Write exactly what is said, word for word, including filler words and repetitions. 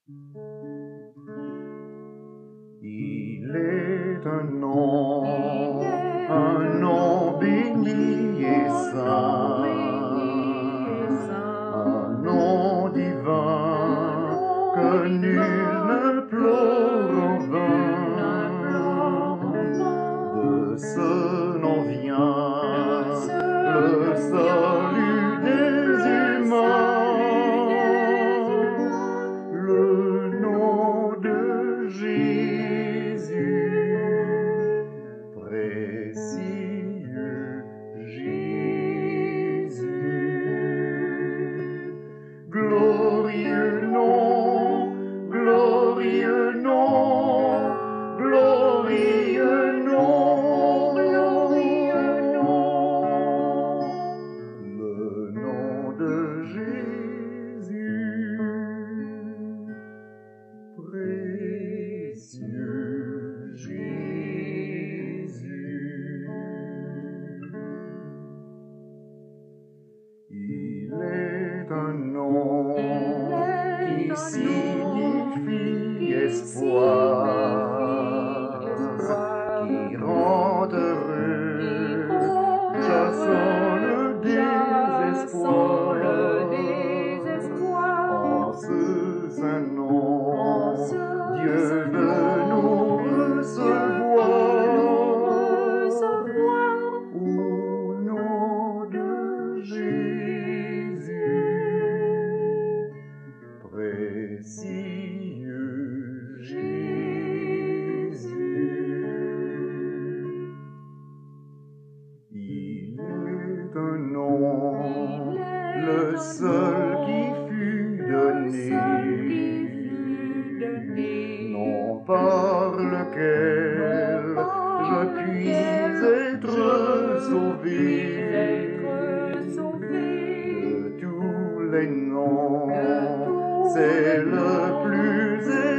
Il est un nom, un nom béni et saint, un nom divin que nul ne pleure en vain. De ce nom vient le salut des humains, le nom de Jésus. Précieux Jésus, glorieux nom, glorieux nom, glorieux nom, glorieux nom, le nom de Jésus, précieux Jésus. Il est un nom qui signifie espoir, qui rend heureux, chassant le désespoir. En ce saint nom, Dieu veut nous recevoir. Au nom de Jésus, précieux Jésus. Il est un nom, le seul qui fut donné, nom par lequel je puis être sauvé. De tous les noms, c'est le plus